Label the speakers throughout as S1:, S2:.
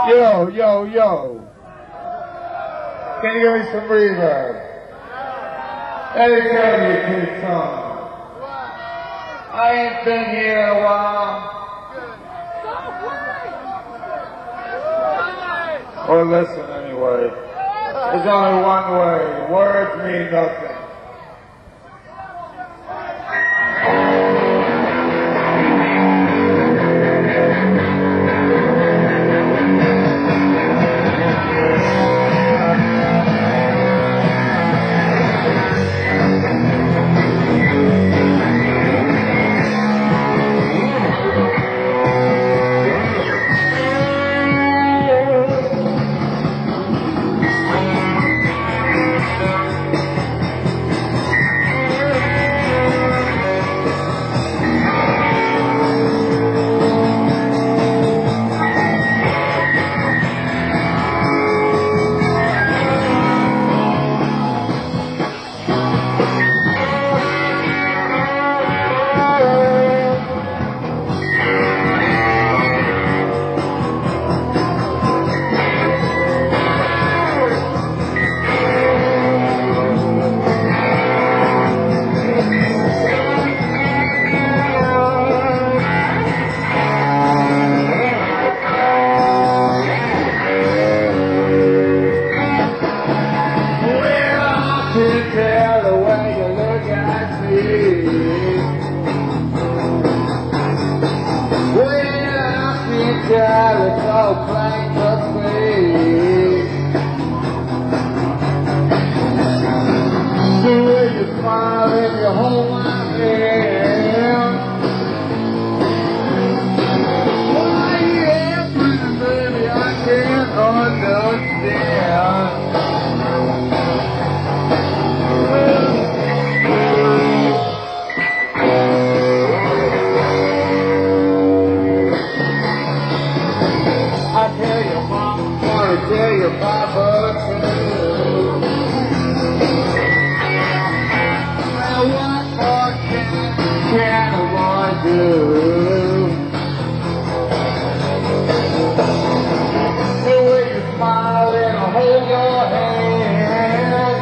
S1: Yo, yo, yo. Can you give me some reverb? Let me tell you two songs. I ain't been here in a while. Or listen anyway. There's only one way. Words mean nothing. It's all plain to see. The way you smile and you hold my hand. Why you answering, baby, I can't understand. I tell your mom, wanna tell your papa too. Well, what more can a boy do? The way you smile and I hold your hand.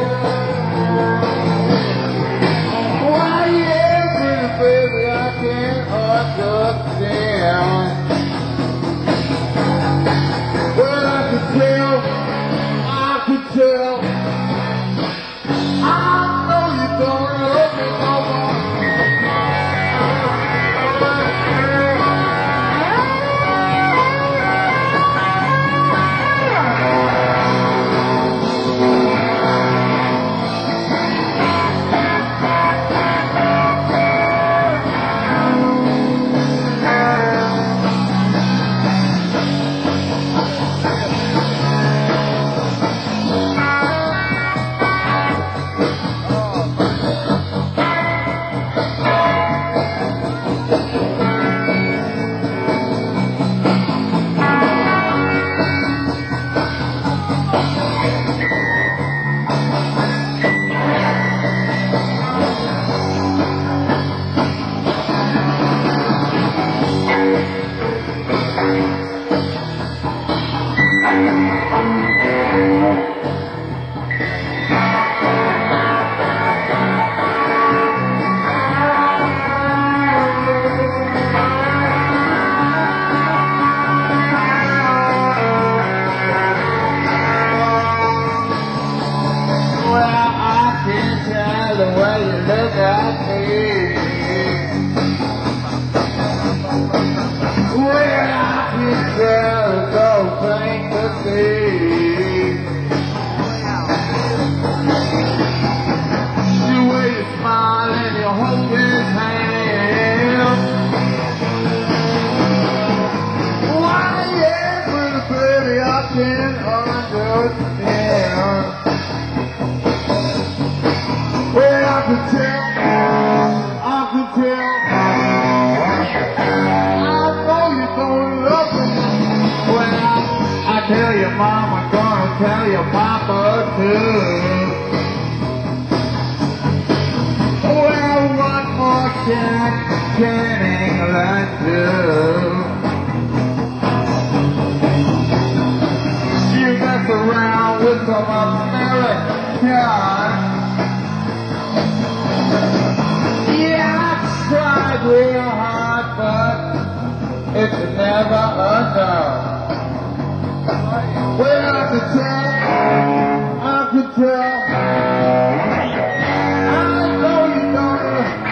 S1: Why you answering, baby, I can't understand. Well, I could tell, I know you don't love me no more. The way you look at me, well, I can tell it's so plain to see. The way you smile and you hold his hand. Why, yeah, pretty baby, I can't understand. Well, I can tell, I know you don't love me. Well, I tell your mom, I'm gonna tell your papa too. Well, what more can England do? roots of America. Yeah, I tried real hard, but it's never enough. Well, I could tell, I know you don't.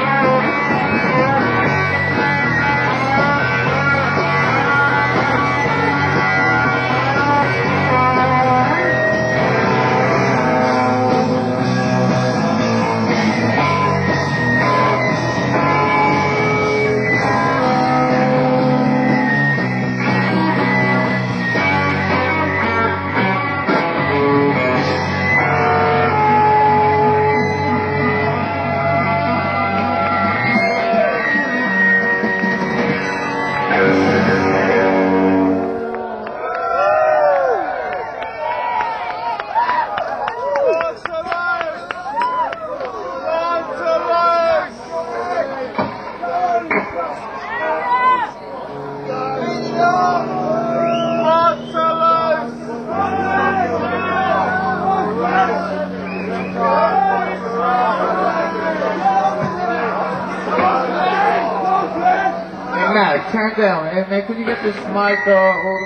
S1: Matt, turn down. Hey, man, could you get this mic, hold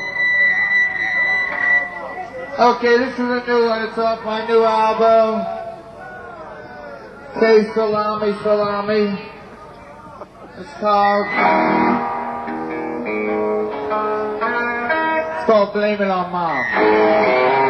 S1: Okay, this is a new one. It's off my new album. Say Salami, Salami. It's called Blame It on Mom.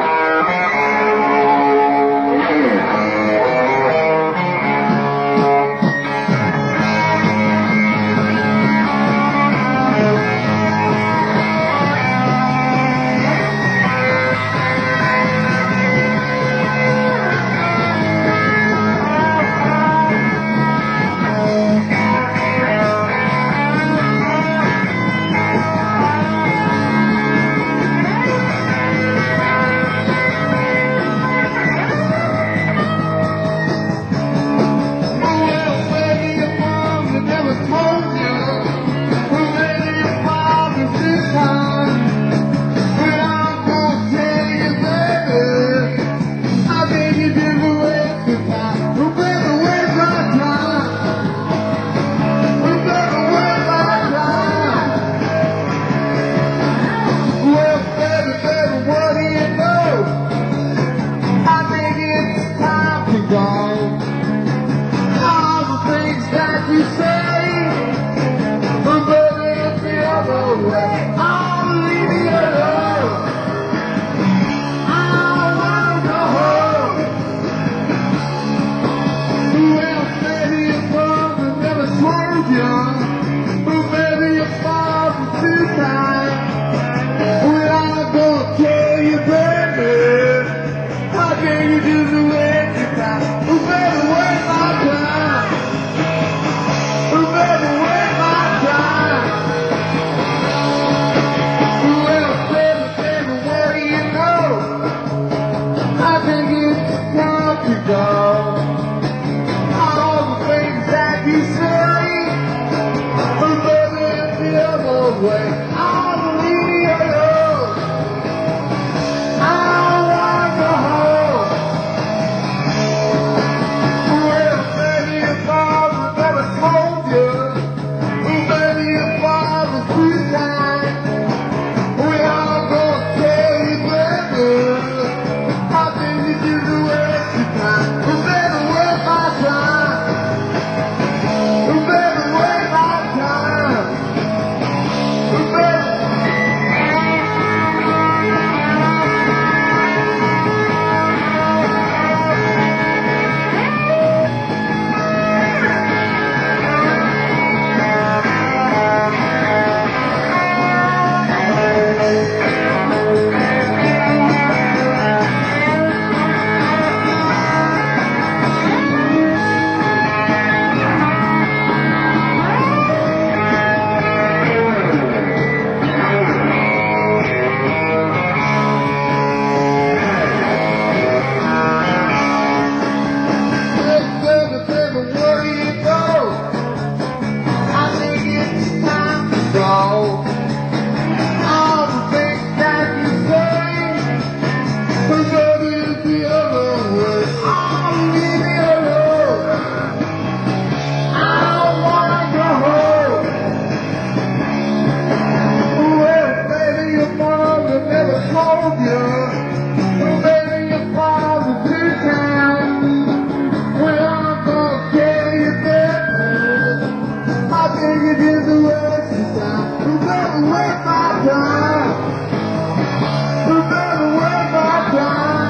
S1: told you, well, baby, your father's too kind. Well, I'm gonna tell you that I think it is a waste of time. You better waste my time. You better waste my time.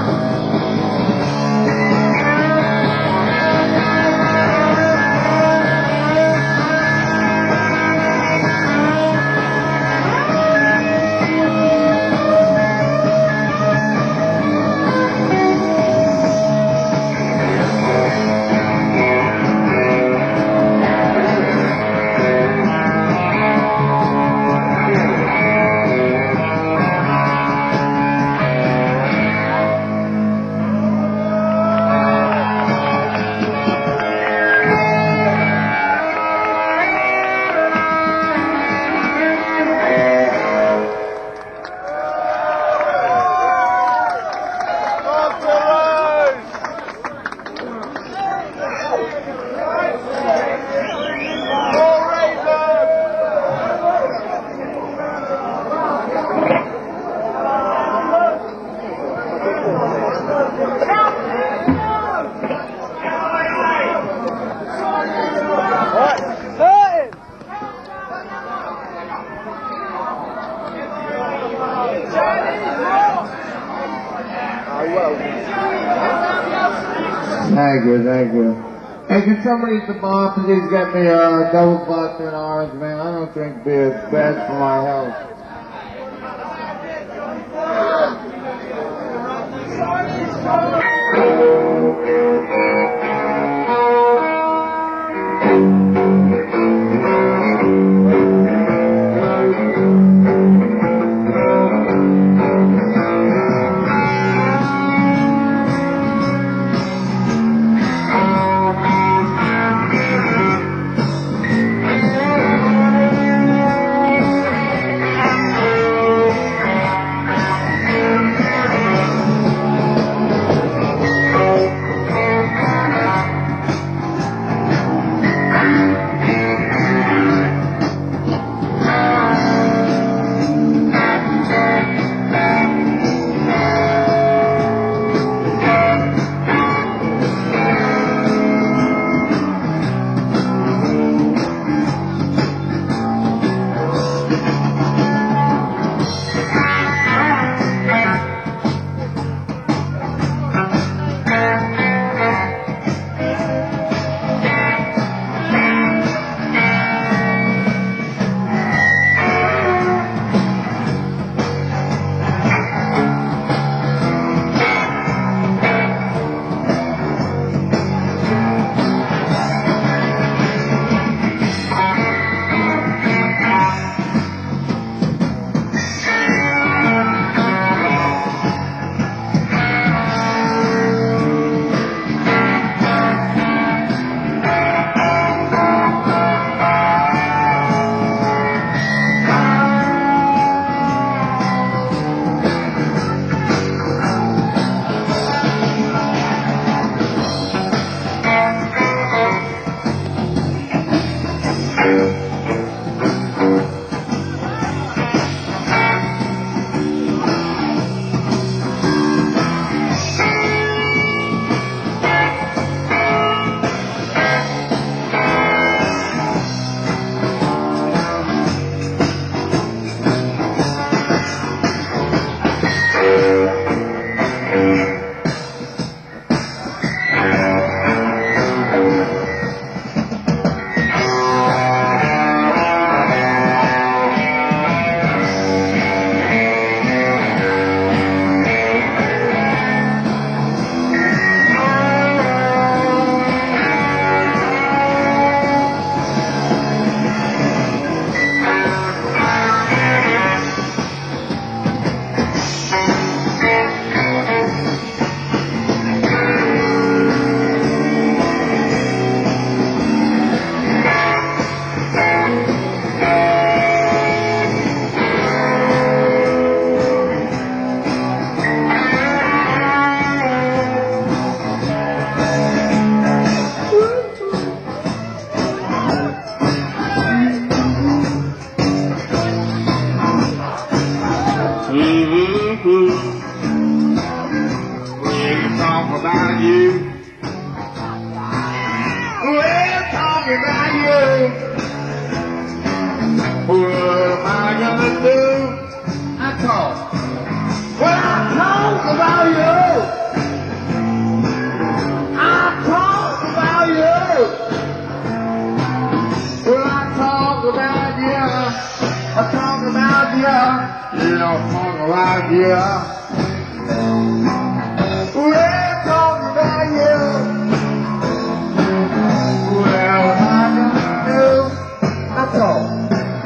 S1: Thank you, thank you. Hey, can somebody at the bar please get me a double buster and orange, man? I don't drink beer. It's bad for my health. fool. We'll talk about you. We'll talk about you. What am I gonna do? I talk. Well, I talk about you. I talk about you. Well, I talk about you. I talk about you. Yeah, I talk about you. Well, talk about you. Well, I gonna do. I talk.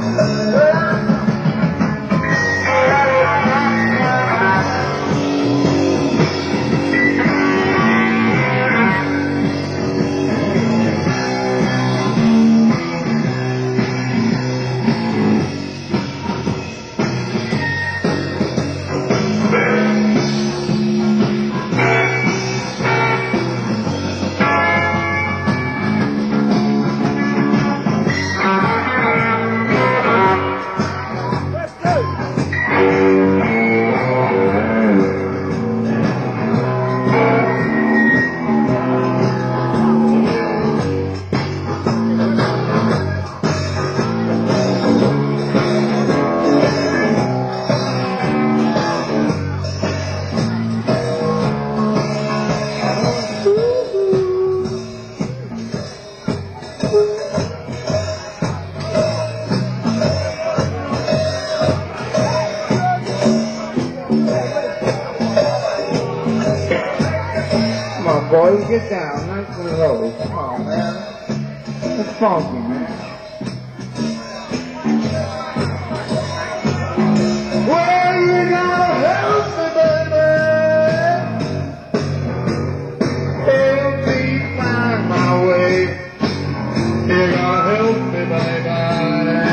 S1: Boys, get down, nice and low. Come on, man. It's funky, man. Well, you gotta help me, baby. Help me find my way. You gotta help me, baby.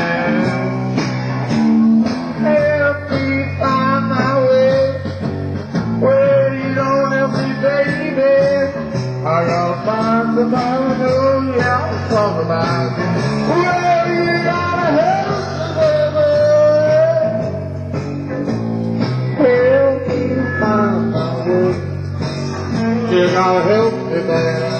S1: Help me find my way. Well, you don't help me, baby. I gotta find the man, yeah, I'm talking about it. Well, you gotta help me, baby. Help me find my way. You gotta help me, baby.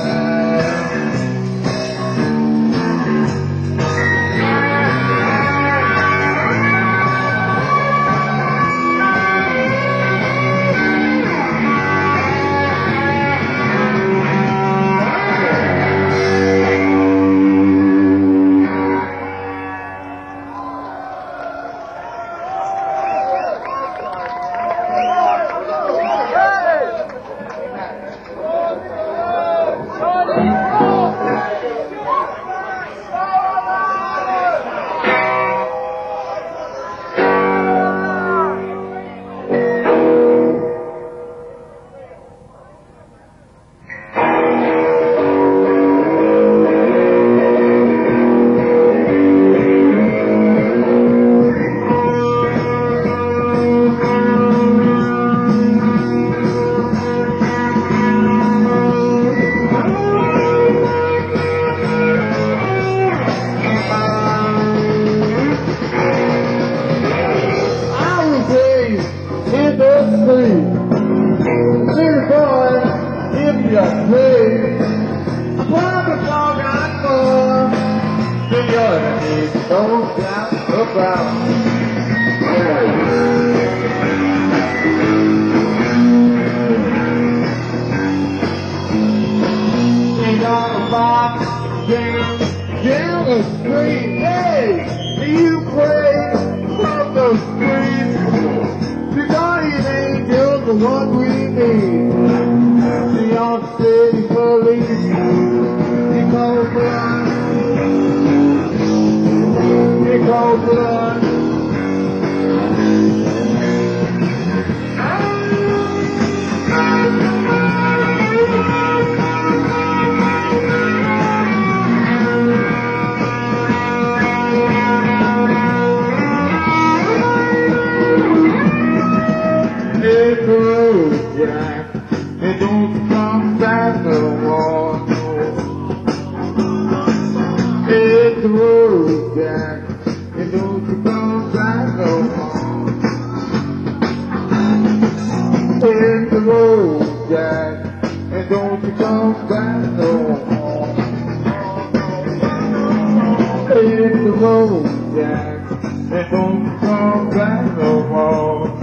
S1: Don't doubt about ain't gonna box down the street. Hey, do you pray from the streets? The guardian angels are what we need. The on-city police, he calls for us. He calls for us. Hit the road, Jack, and don't come back no more. Hit the road, Jack, and don't come back no more. the road, Jack, and don't you come back no more. Hit the road, Jack, and don't you come back no more.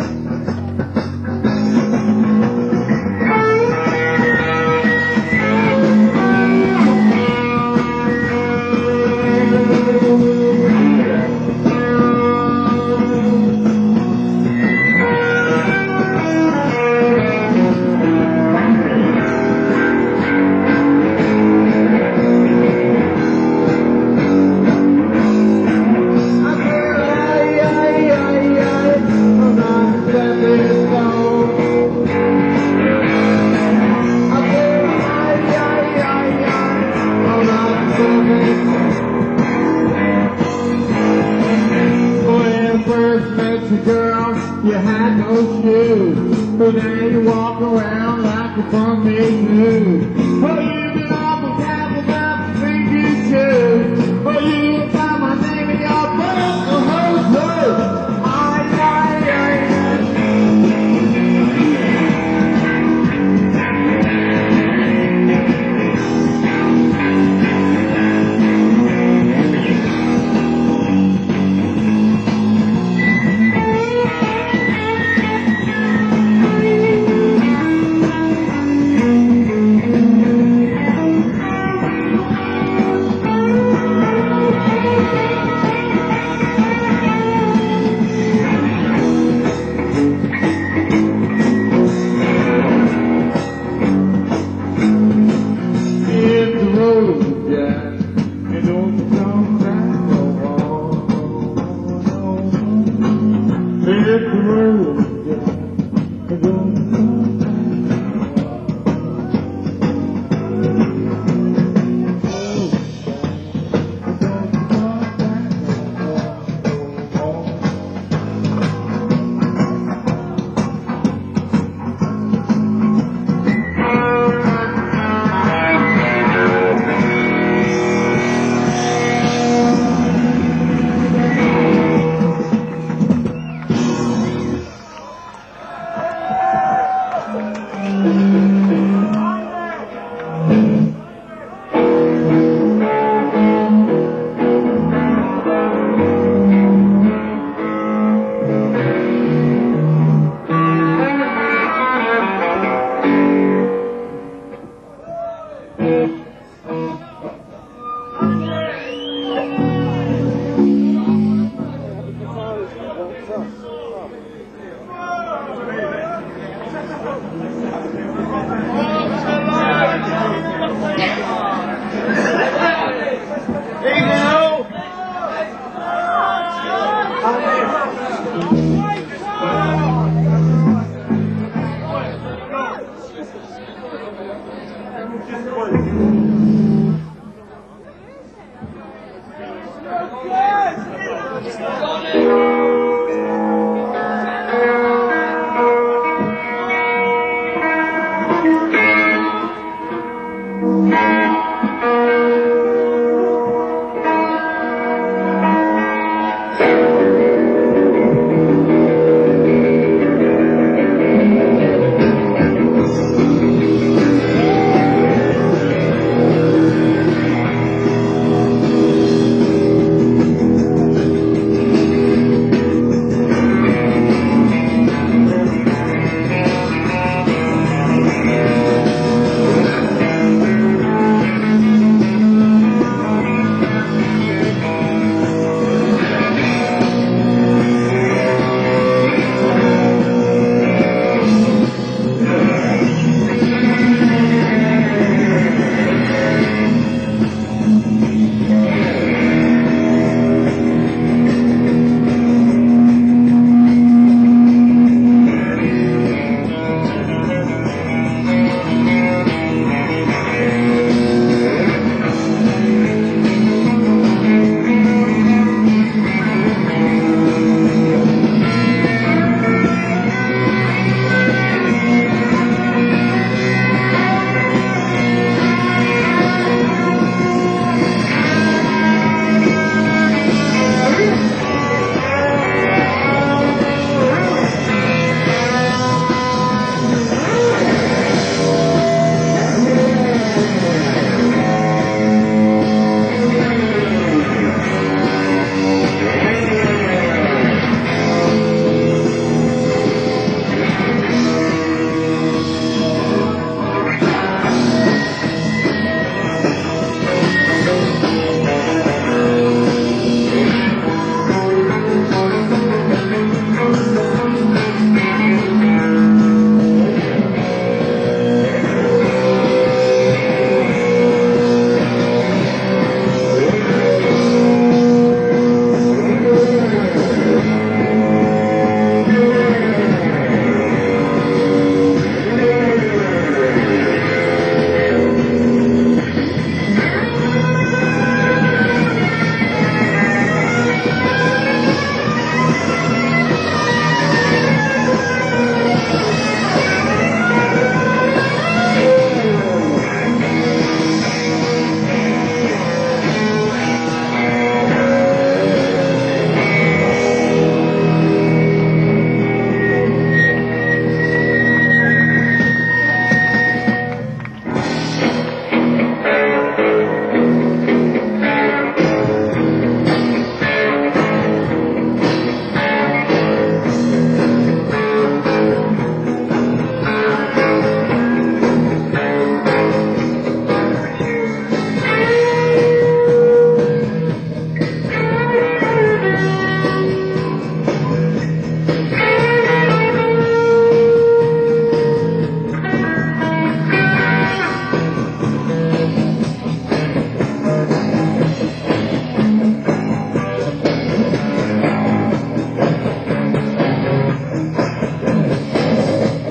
S1: Girl, you had no shoes, but now you walk around like a bum-made news. Oh, you've been awful careful about the things you choose. Oh, you got my name in your book, the whole truth. Ay, ay, ay,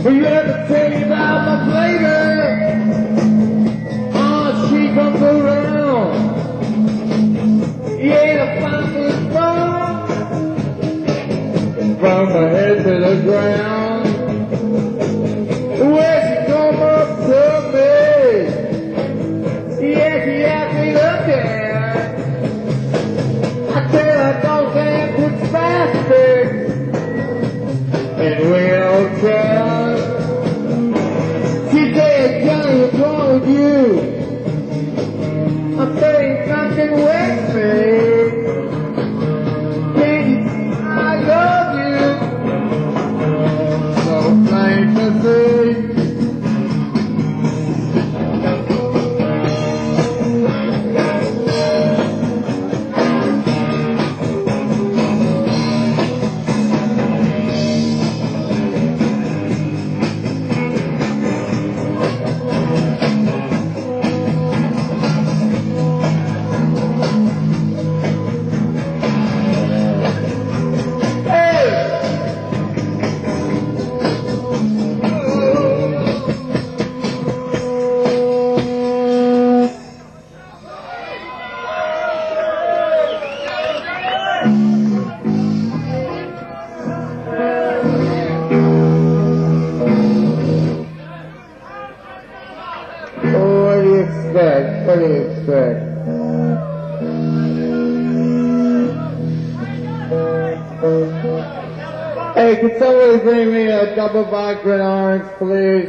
S1: You have to tell you about my flavor. Oh, she comes around. Yeah, the fire is strong. From my head to the ground. Where she come up to me. Yeah, she had me looking. I tell her don't damn quick spastic. And we all tried. She said, Johnny, what's wrong with you? I said, nothing with me. Baby, I love you. So plain to see. What do you expect? What do you expect? Hey, can somebody bring me a double vodka and orange, please?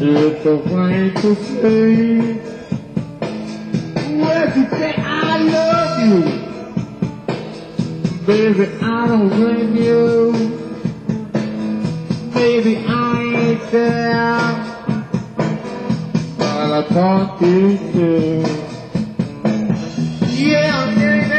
S1: It's a way to say, well, you say I love you, baby, I don't blame you, baby, I ain't there, but I thought you too. Yeah, baby.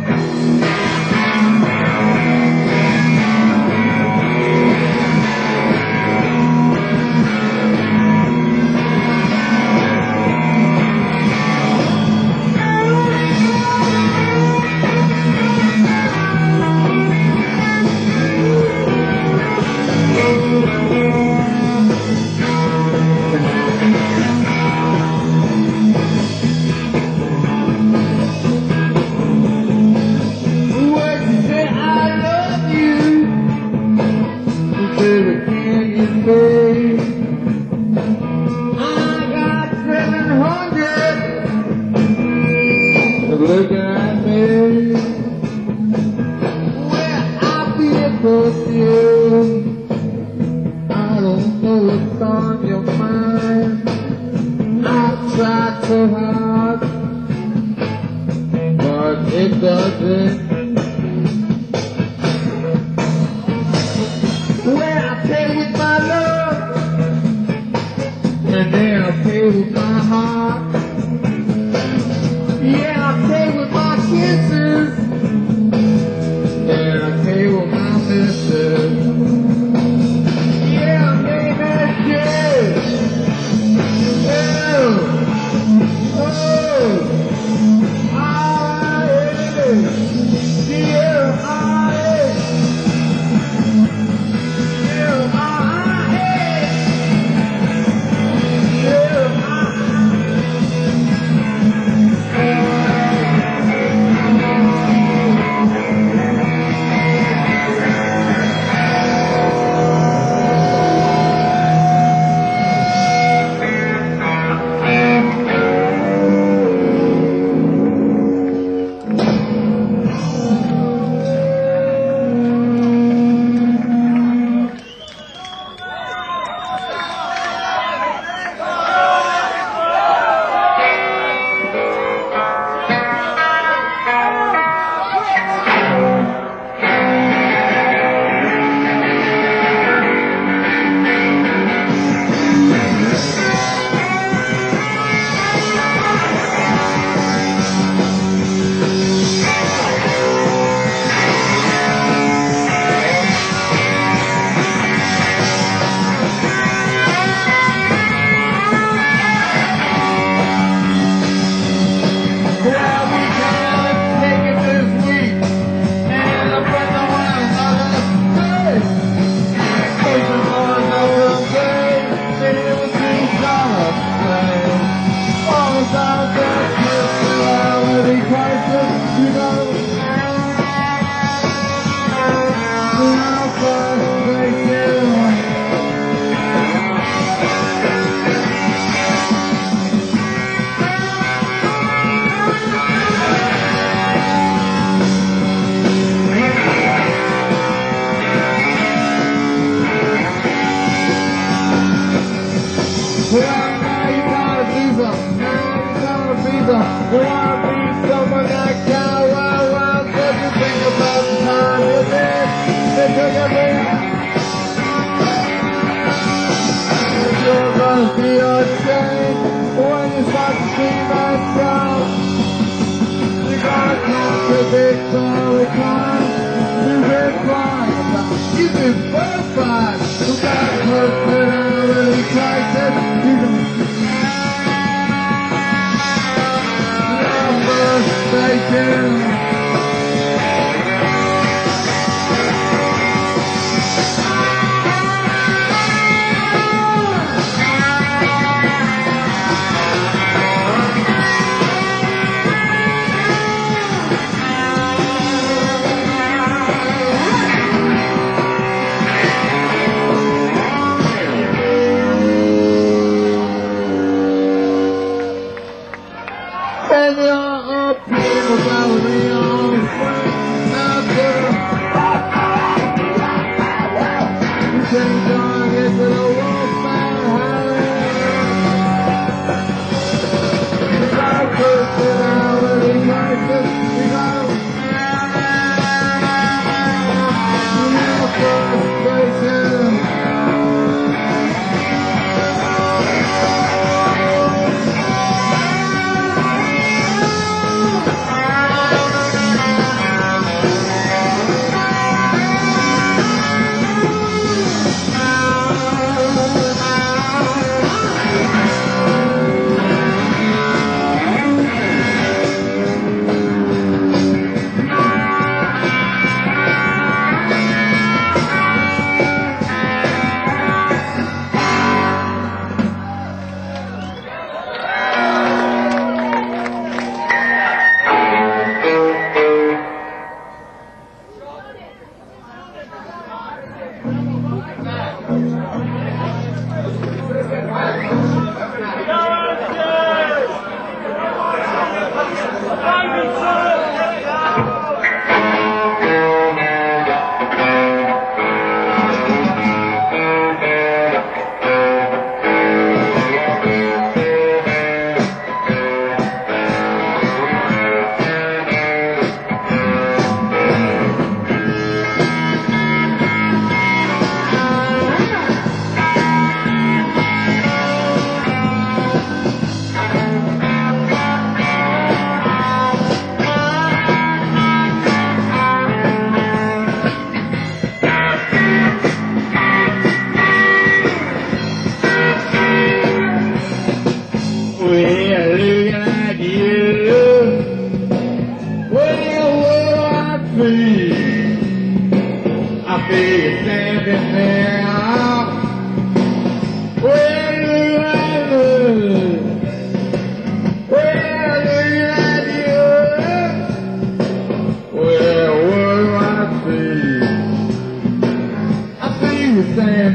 S1: Look at me, where I feel for you. I don't know what's on your mind. I tried so hard, but it doesn't. Where I play with my love, and then I play with my heart. Yeah, I play with my kisses, and I play with my missus. Yeah, baby, yeah. Oh,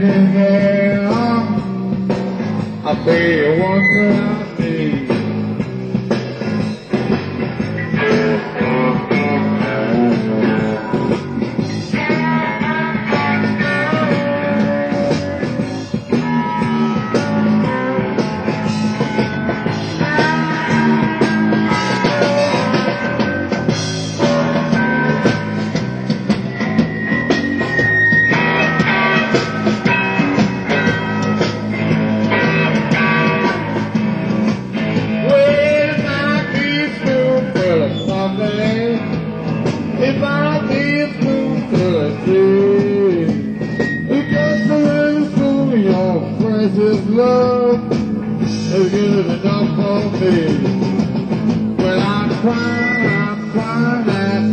S1: been very long. I'll tell you one thing I need. If I be a spoonful of tea, it's just a little spoon of your precious love is good enough for me. When I'm crying at,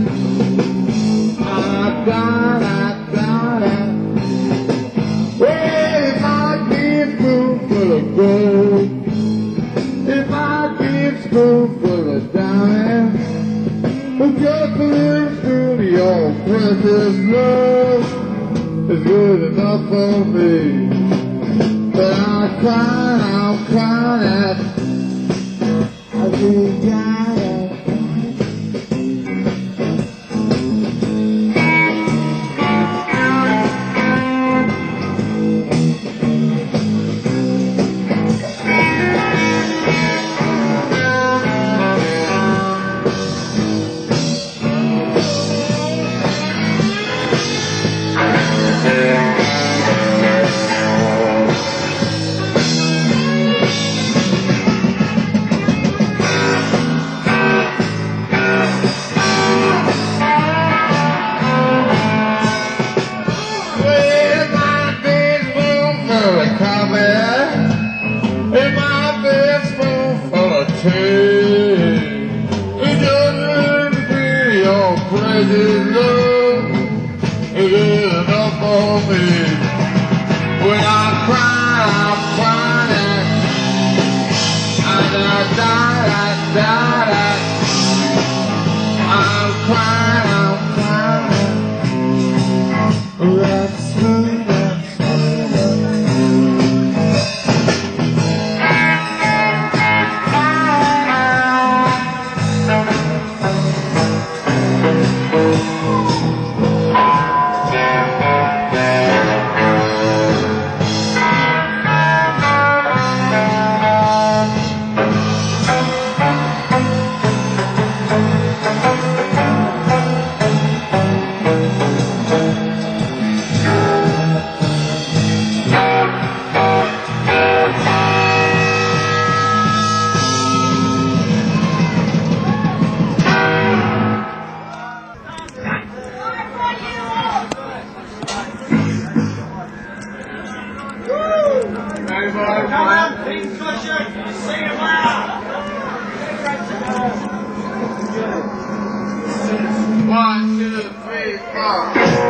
S1: well, if I be a spoonful of gold, if I be a spoonful of diamonds, just a little spoon of your precious love is good enough for me. But I'm crying at, I really got it. In my bed spoonful of tea, it just wouldn't be your precious love is good enough for me. When I'm crying at, I'm crying. That's sweet.
S2: Come on, Pink Cushion, sing it loud.
S1: 1, 2, 3, 4.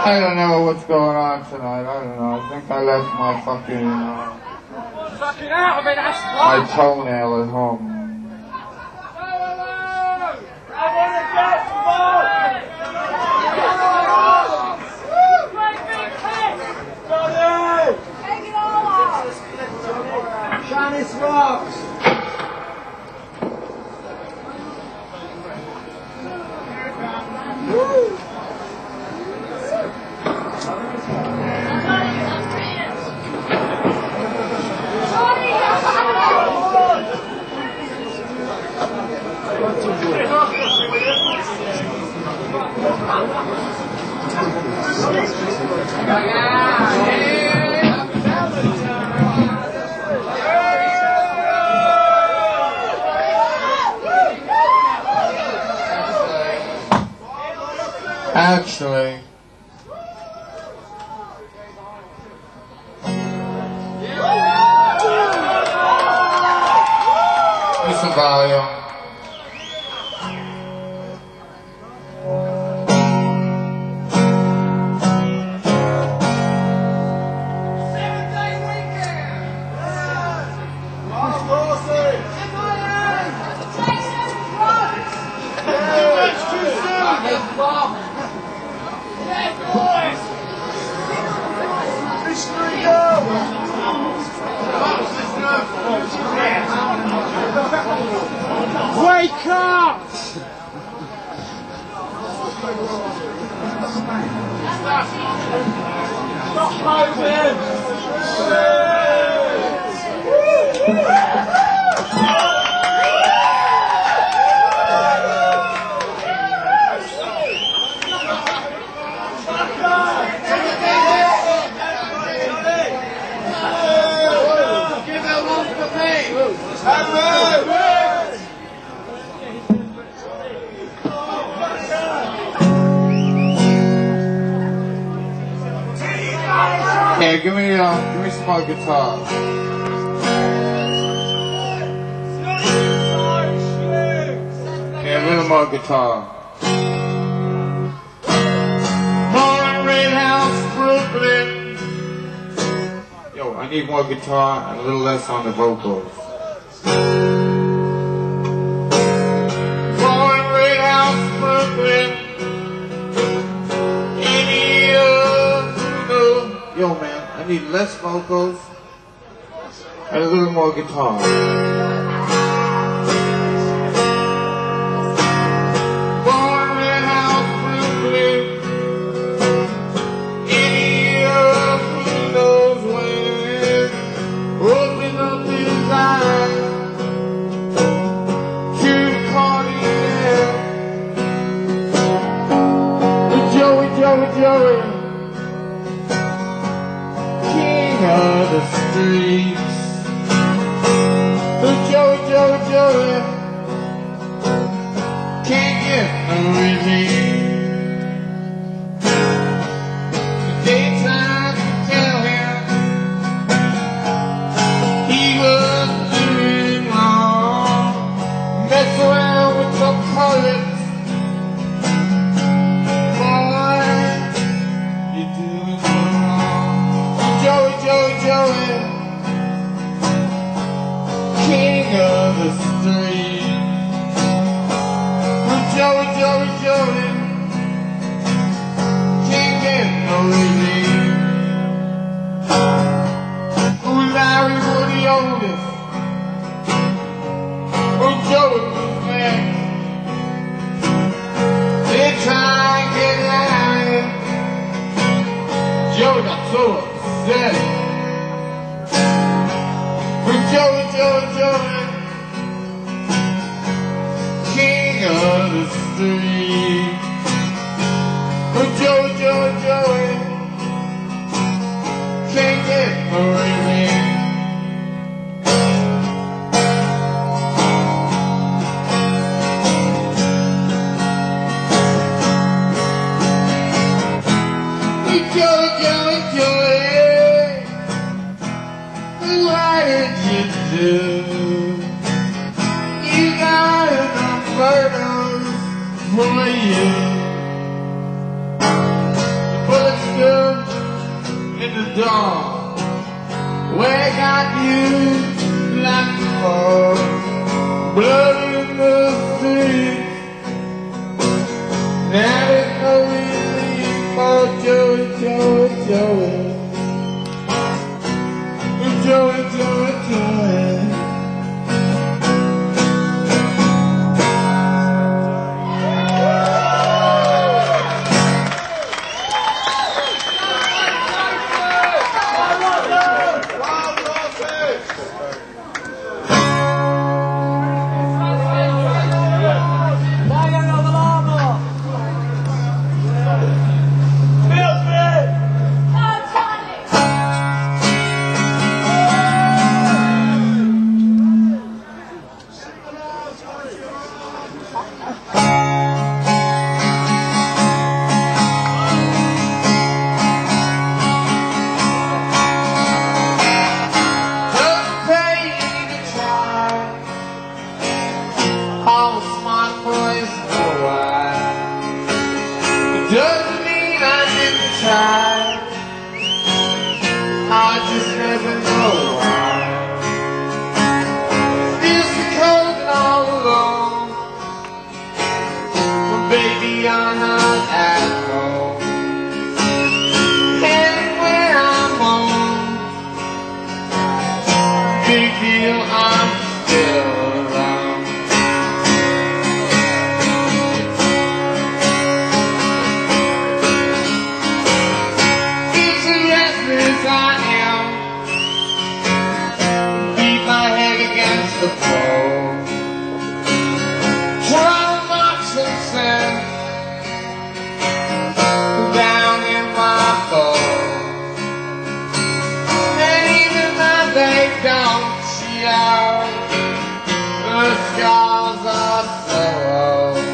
S1: I don't know what's going on tonight. I don't know. I think I left my fucking my toenail at home.
S2: Chinese rocks! Woo!
S1: Actually, there's some volume.
S2: Wake up! Stop moving! Give that one for me!
S1: Hey, give me some more guitar. Yeah, a little more guitar. Born Red House, Brooklyn. Yo, I need more guitar and a little less on the vocals. Born Red House, Brooklyn. Yo, man, I need less vocals and a little more guitar. Born Red House, Brooklyn. Any of who knows when. Open up his eyes to the Cartier. Joey, Joey, Joey. Of the streets, the Joey, Joey, Joey can't get no relief. The daytime can tell him he was doing wrong. Mess around with the poets, boy, you're doing wrong. Joey, Joey, Joey, king of the street. Joey, Joey, Joey, can't get no relief. Larry Woody Otis, Joey was next. They try and get Larry. Joey got so upset. Joey, Joey, Joey, king of the street. Joey, Joey, Joey, can't get no relief. Joey, Joey, Joey, what did you do? You got enough murders for you. The bullets the dawn. Wake up you like the fall. Blood in the streets. Now it's no relief for Joey, Joey, Joey. Joey, Joey, Joey. All smart boys know why. It doesn't mean I didn't try. I just never know why. Feels so cold and all alone. But baby, I'm not at home. And when I'm home, big deal, I'm still around. I am. Beat my head against the pole. Try to knock some sense down in my bones. And even though they don't show, the scars are so old.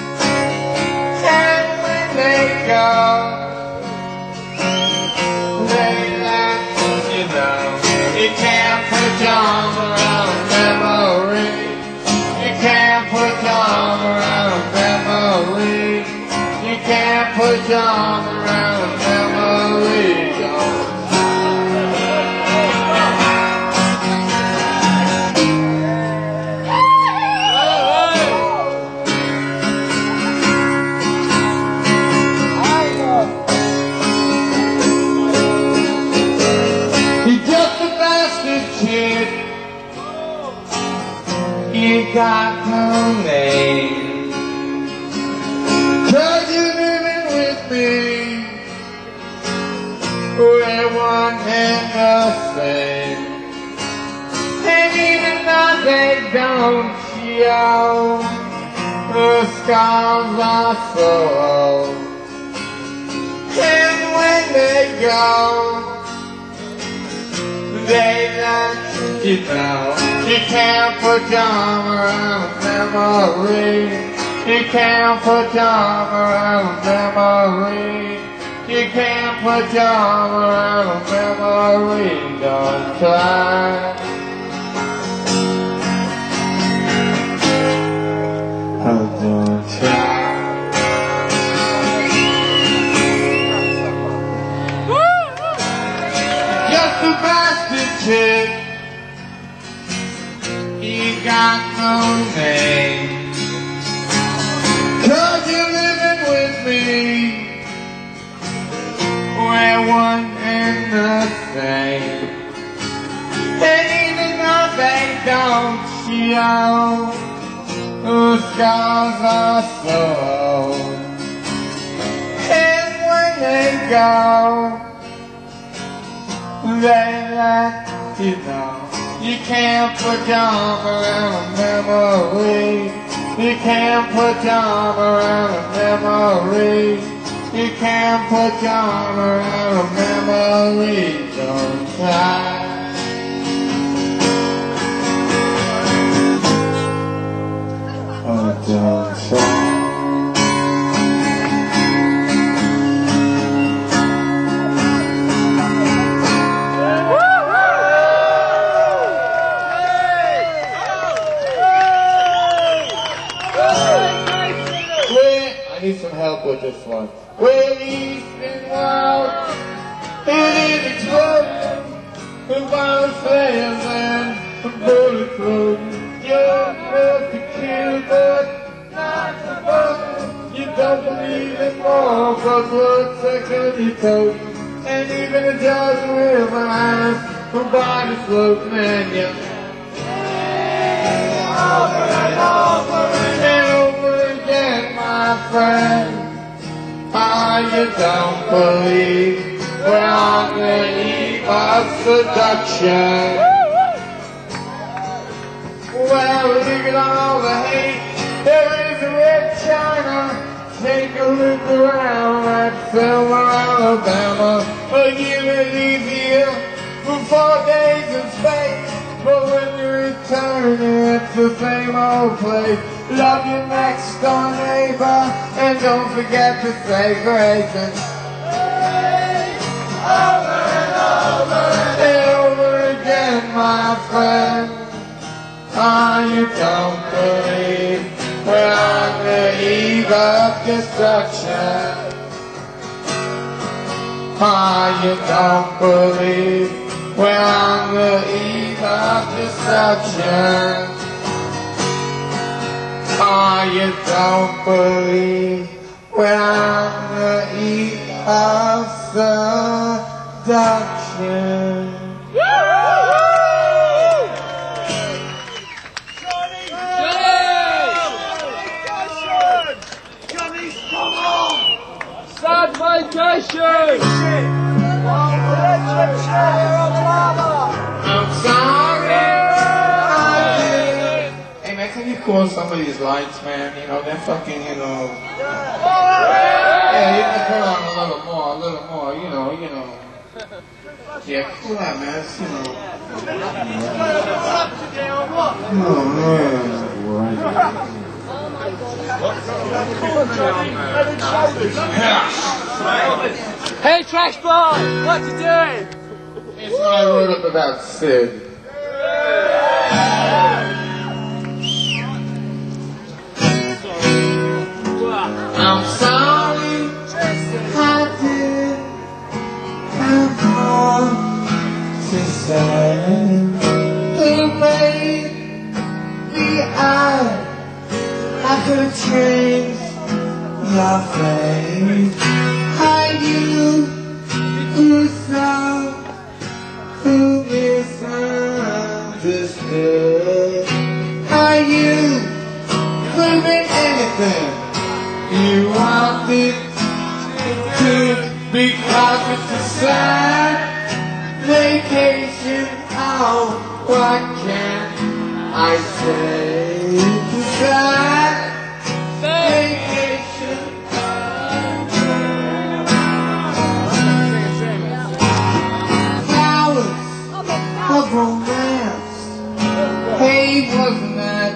S1: And when they go, you can't put your arm around memory. You can't put your arm around memory. You can't put your arm around memory. Kid, you got no name, 'cause you're living with me. We're one and the same. And even though they don't show, the scars are so old. And when they go, they let you know. You can't put your arm around memory. You can't put your arm around memory. You can't put your arm around memory. Don't try. Oh, don't try. Just a bastard kid. You got no name, 'cause you're living with me. We're one and the same. And even though they don't show, the scars are so old. And when they go, they let you know. You can't put your arm around memory. You can't put your arm around memory. You can't put your arm around memory. Don't try. Oh, don't try. I need some help with this one. We're Eastern Wild, It explodes with violent flames and bullet through. You're enough to kill, but not to fuck. You don't believe in more, but what's second you told. And even a judge will rise from body floating and you over and over again, my friend. Ah, you don't believe we're on the eve of seduction. Well, look at all the hate there is with China. Take a look around at Selma, Alabama. A year may leave here for 4 days in space, but when you return, it's the same old place. Love your next door neighbor, and don't forget to say grace. And over again, my friend. Ah, you don't believe we're on the eve of destruction. Ah, you don't believe we're on the eve of destruction. Ah, you don't believe we're on the eve of seduction.
S2: Sad vacation!
S1: I'm sorry I did. Hey man, can you call some of these lights, man? You know, they're fucking, you know. Yeah, you can turn on a little more, you know. Yeah, cool that, man. It's, you know. Oh, man.
S2: Hey, trash ball! What you doing?
S1: It's what I wrote up about Sid. I'm sorry I did have more to say. Who made me I could have changed your face. How you yourself who misunderstood. How you could make anything you wanted to, because it's a sad vacation. Oh, what can I say to sad vacation? Flowers of romance. Hey, wasn't that?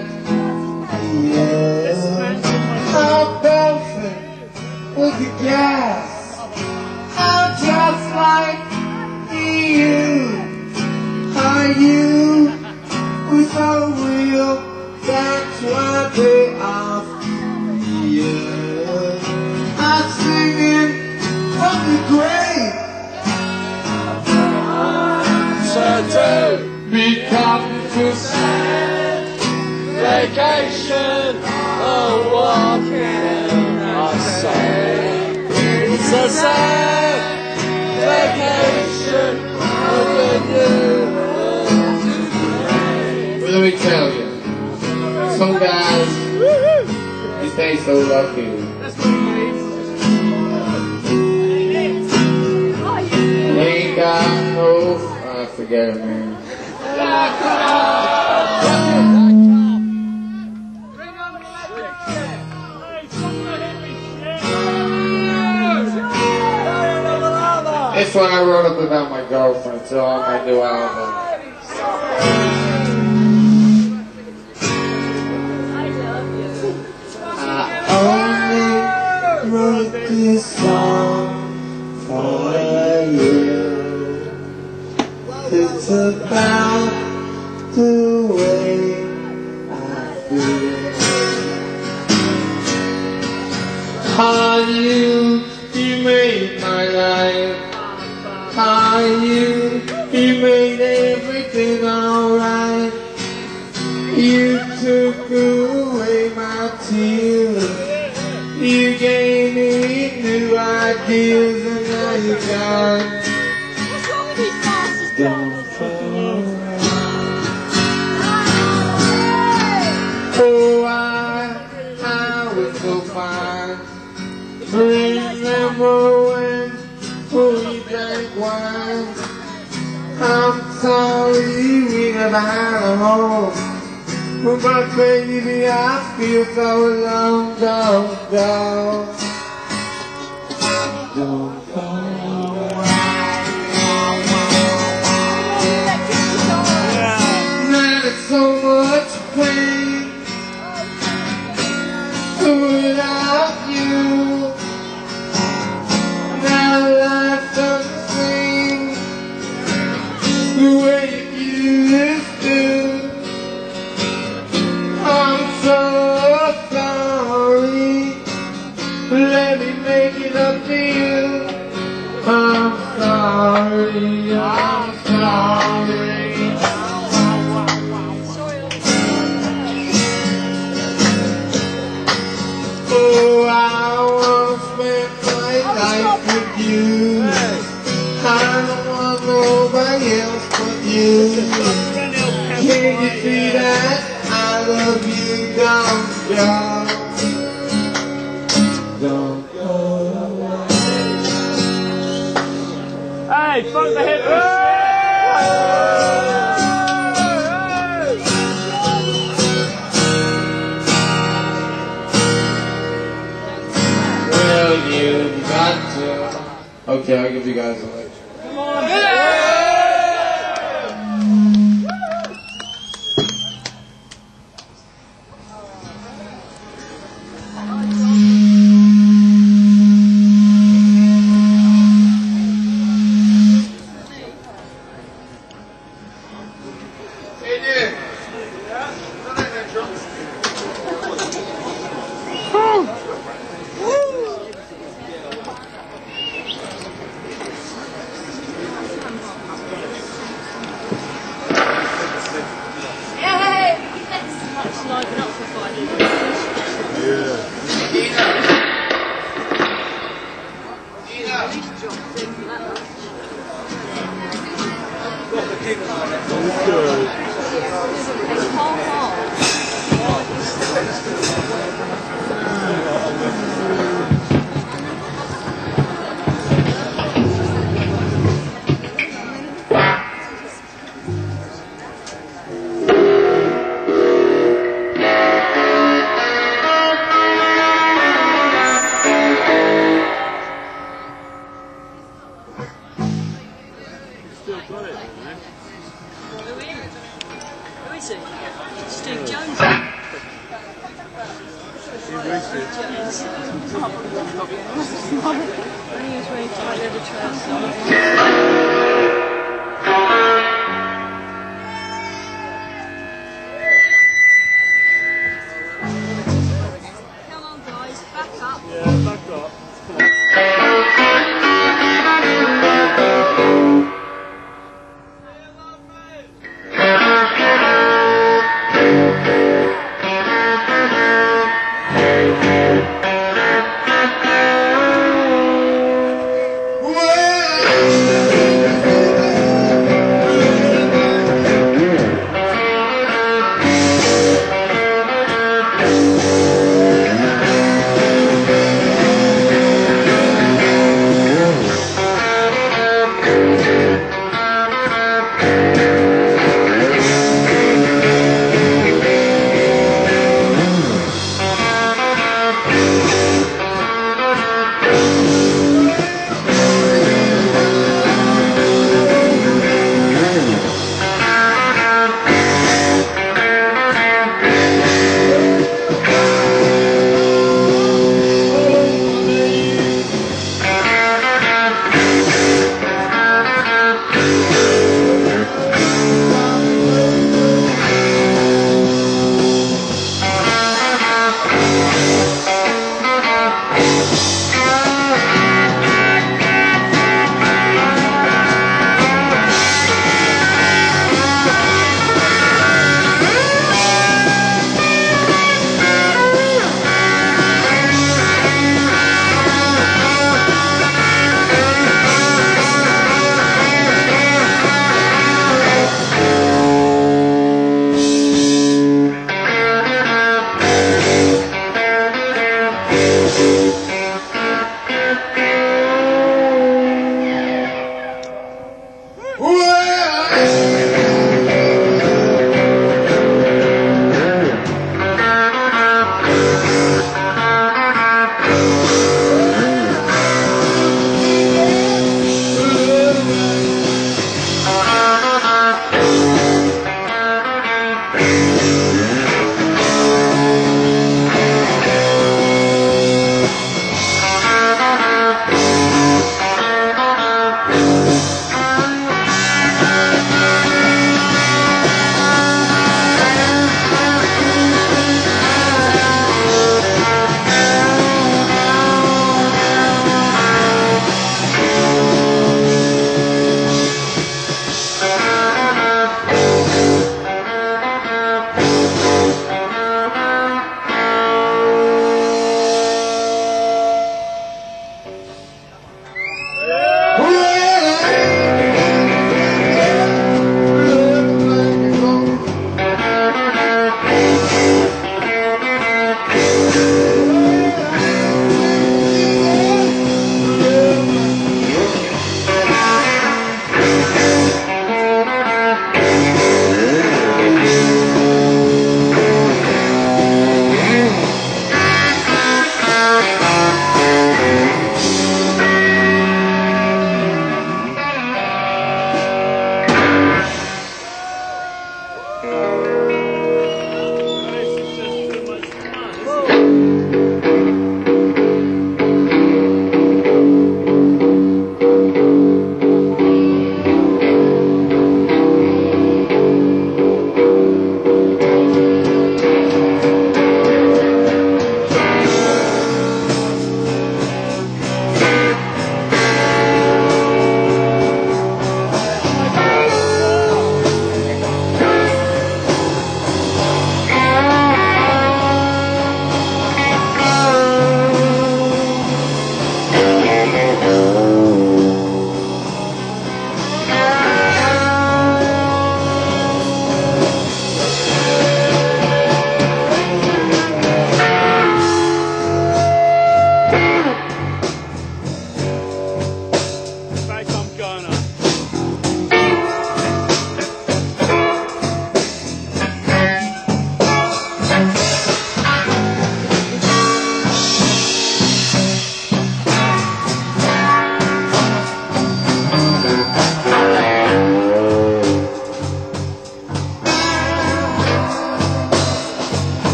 S1: Yeah. How perfect was the gas? How just like you? How you was so real? That's what they are. Yeah. I'm singing from the grave. Because it's a sad vacation. Oh, what can I say? It's a sad vacation. What do we tell you? Some guys, these days so lucky. They ain't got no. Forget it, man. It's what I wrote up about my girlfriend, so on my new album. I only wrote this song for you. It's about the way I feel. How you made my life. How everything alright. You took away my tears. You gave me new ideas, and now you're gone. Don't fall. Oh, I was so fine. Remember when we drank wine? I'm sorry we never had a home, but baby I feel so alone. Don't go. Don't go. Now there's so much pain without you. Now life doesn't seem the way it used to. I'm so sorry. Let me make it up to you. I'm sorry. I'm sorry. Oh, I wanna spend my life with you. I don't want nobody else but you. Can you see that I love you? Don't go.
S2: Hey, fuck the hip.
S1: Well, you got to. Okay, I'll give you guys a lecture.
S2: Come on.
S3: Who is he? Steve Jones.
S2: Steve Wasted.
S3: And he was wearing tight leather trousers. Come on guys, back up.
S2: Yeah, back up. Come on.
S1: Well,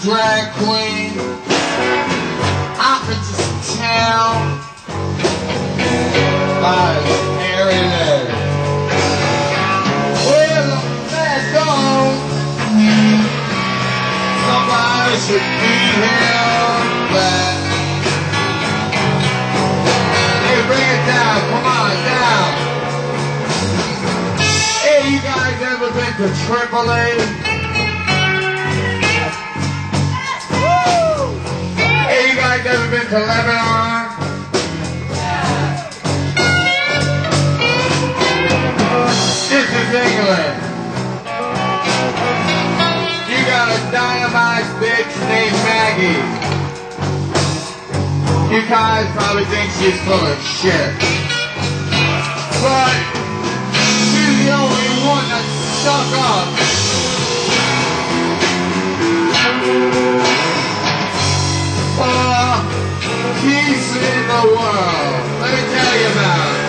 S1: drag queen. I could just tell by his hairy legs. Well, let's go. Somebody should be held back. Hey, bring it down. Come on, down. Hey, you guys ever been to Tripoli? Hey, you guys ever been to Lebanon? This is England. You got a dynamite bitch named Maggie. You guys probably think she's full of shit. But she's the only one that stuck up. Peace in the world. Let me tell you about it.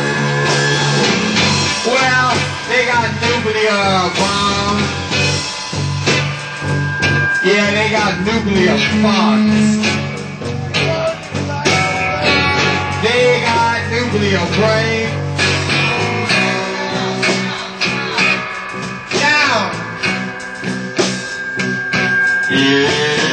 S1: Well, they got nuclear bombs. Yeah, they got nuclear bombs. They got nuclear brains. Down. Yeah.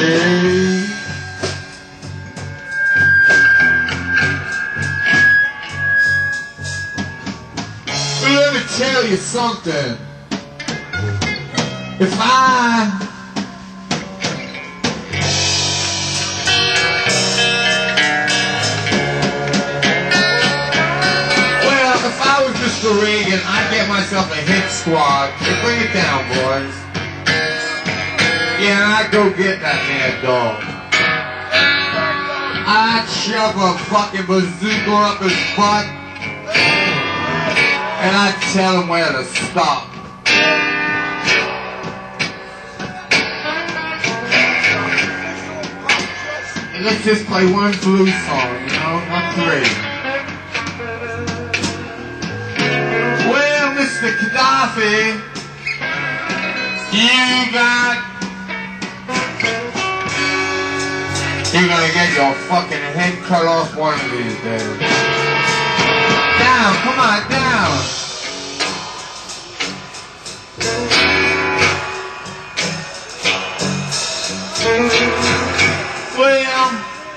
S1: Let me tell you something. If I was Mr. Reagan, I'd get myself a hit squad. Hey, bring it down, boys. Yeah, I'd go get that mad dog. I'd shove a fucking bazooka up his butt. And I'd tell him where to stop. And let's just play one blues song, you know, not three. Well, Mr. Gaddafi, you're gonna get your fucking head cut off one of these days. Down, come on, down. Well,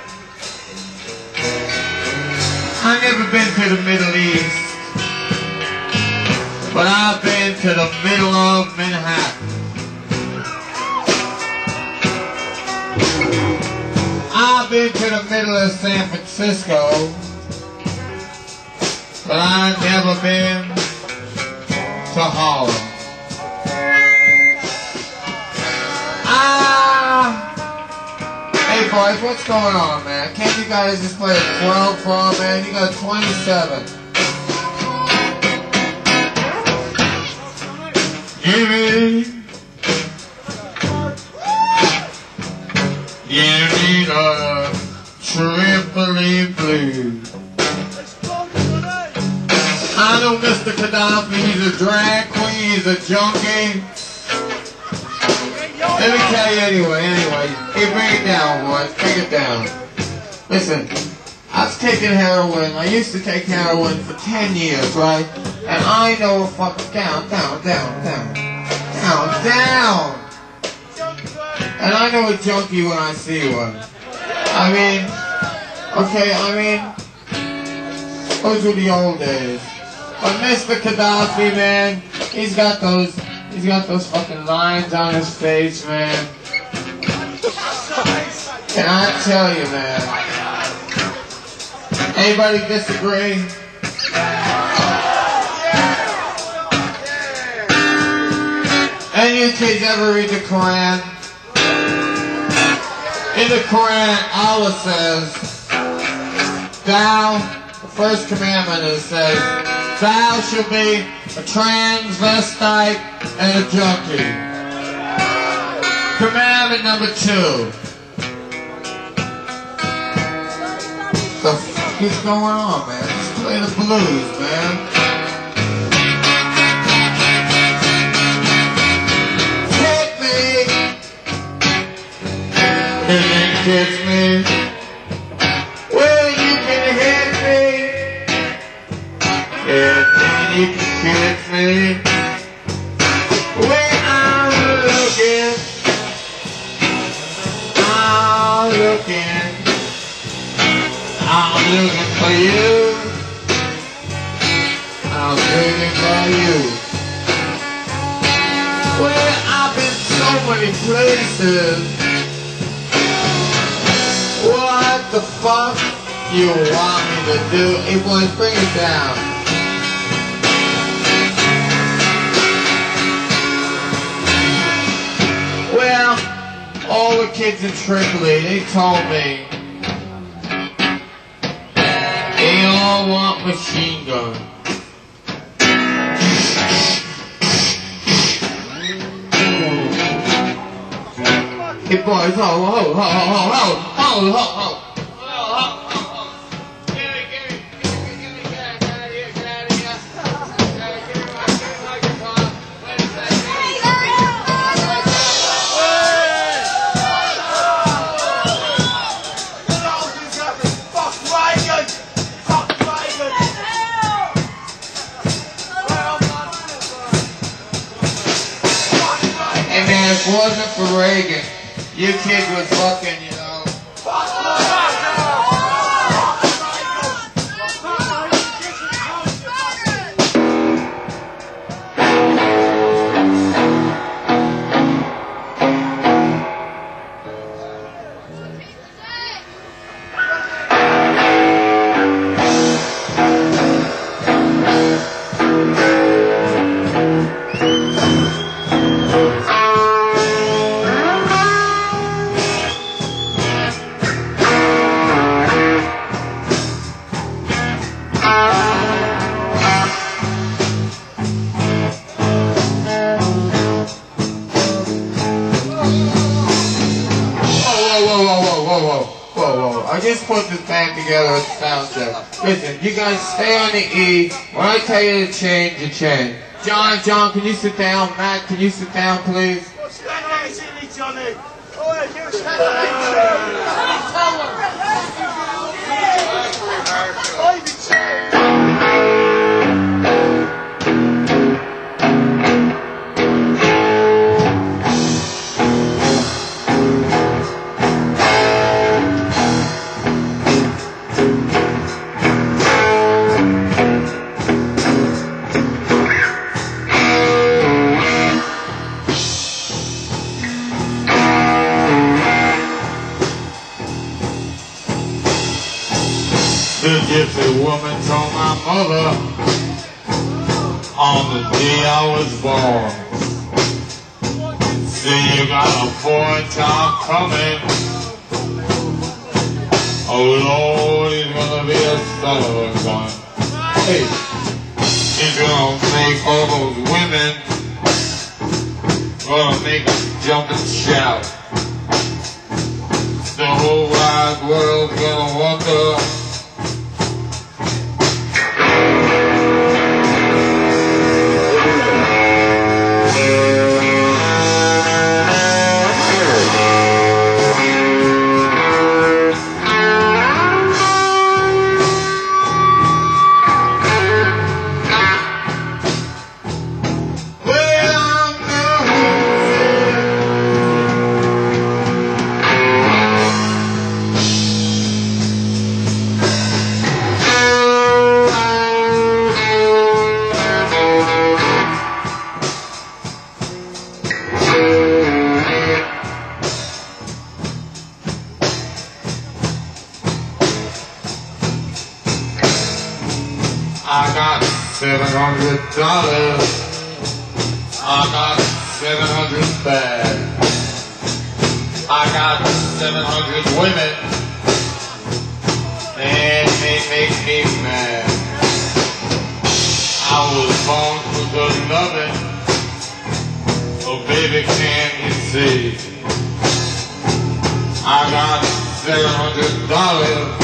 S1: I've never been to the Middle East, but I've been to the middle of Manhattan. I've been to the middle of San Francisco, but I've never been to Harlem. Hey boys, what's going on, man? Can't you guys just play a 12 for man? You got 27. Give me the Tripoli blues. I know Mr. Gaddafi, he's a drag queen, he's a junkie. Let me tell you anyway. Hey, bring it down, boys. Bring it down. Listen, I was taking heroin. I used to take heroin for 10 years, right? And I know a fucking down. And I know a junkie when I see one. Those were the old days. But Mr. Gaddafi, man, he's got those fucking lines on his face, man. And I tell you, man. Anybody disagree? Any of you kids ever read the Quran? In the Quran, Allah says, the first commandment says, thou shalt be a transvestite and a junkie. Commandment number 2. The fuck is going on, man? Just play the blues, man. Take me kiss me. Well, you can hit me. And then you can kiss me. When I'm looking for you. I'm looking for you. Well, I've been so many places. What the fuck you want me to do? Hey boys, bring it down. Well, all the kids in Tripoli, they told me they all want machine guns. Hey boys, ho. And man, if it wasn't for Reagan, you kids would fucking, you know. Whoa. I just put this band together with the sound check. Listen, you guys stay on the E. When I tell you to change, you change. John, can you sit down? Matt, can you sit down, please?
S4: Stand easy, Johnny. Oh, you stand
S1: The gypsy woman told my mother on the day I was born, say you got a boy child coming. Oh Lord, he's gonna be a son of a gun. Hey, he's gonna make all those women, gonna make them jump and shout. The whole wide world's gonna wonder. I got $700. I got 700 bags. I got 700 women. And they make me mad. I was born for good loving. So baby, can you see? I got $700.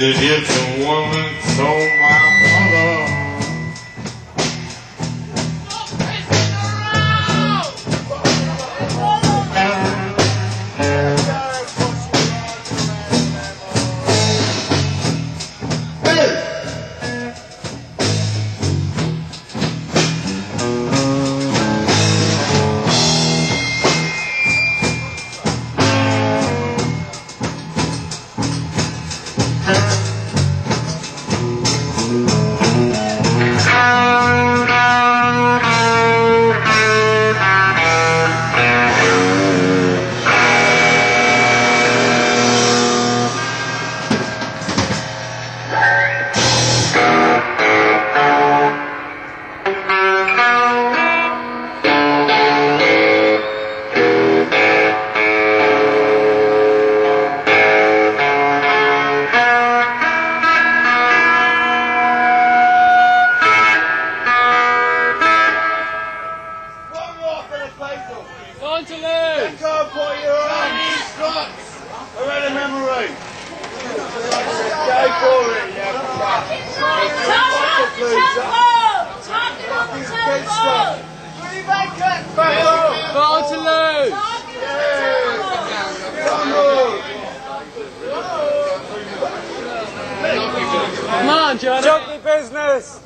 S1: that if the woman told my mother,
S2: On to lose!
S4: Go and put your arms slots around the memory. Go for it, yeah.
S2: On to lose! Come on, Johnny!
S4: Junkie business.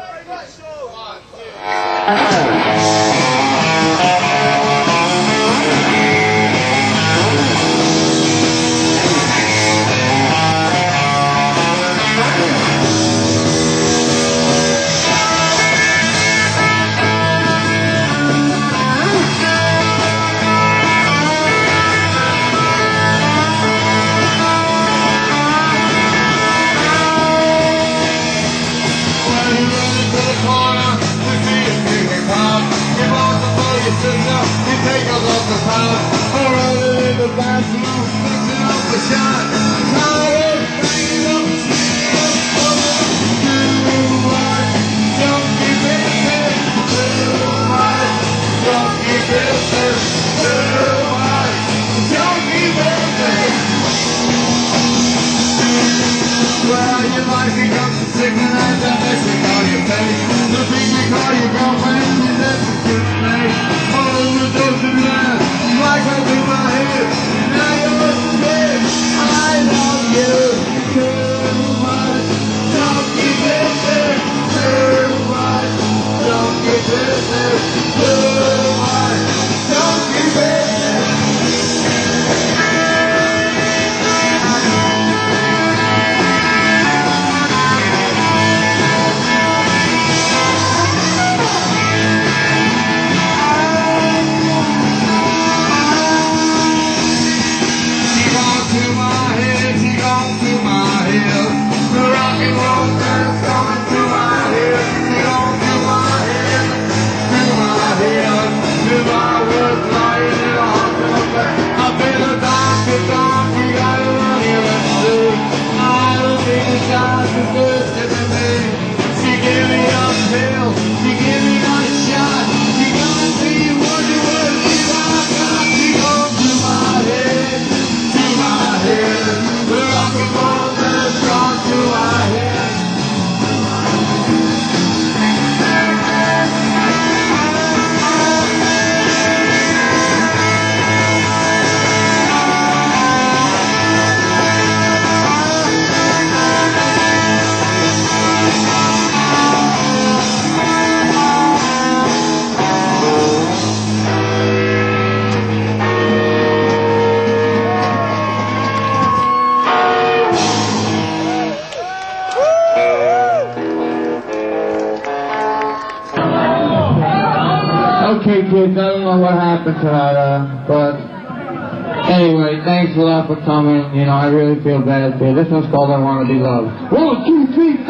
S1: Okay, kids, I don't know what happened tonight, but anyway, thanks a lot for coming. You know, I really feel bad for you. This one's called I Want to Be Loved. 1, 2, 3,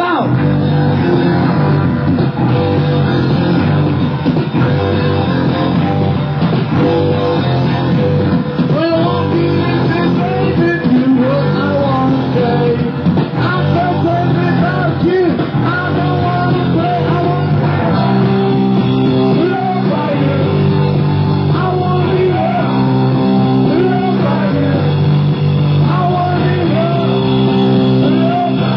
S1: go!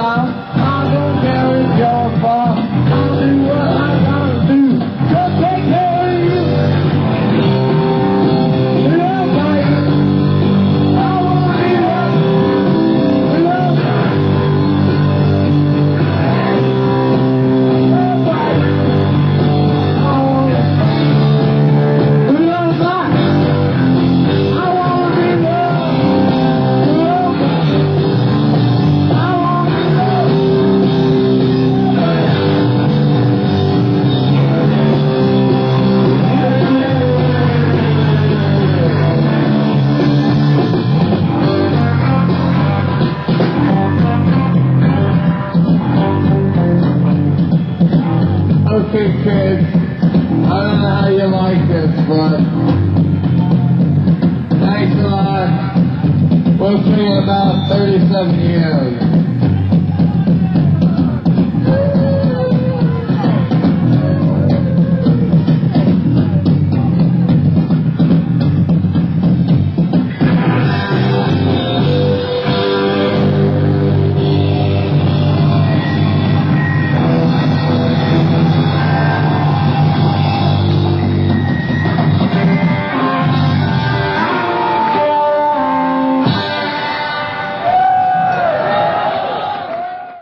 S1: out. I don't care if you're far. I'll do what I gotta do. Just take care of you. Love life. I wanna be one. Love life. Love life. I wanna love life. I wanna be loved. Love life. I wanna be loved. Okay, kids, I don't know how you like this, but thanks a lot. We'll see you in about 37 years.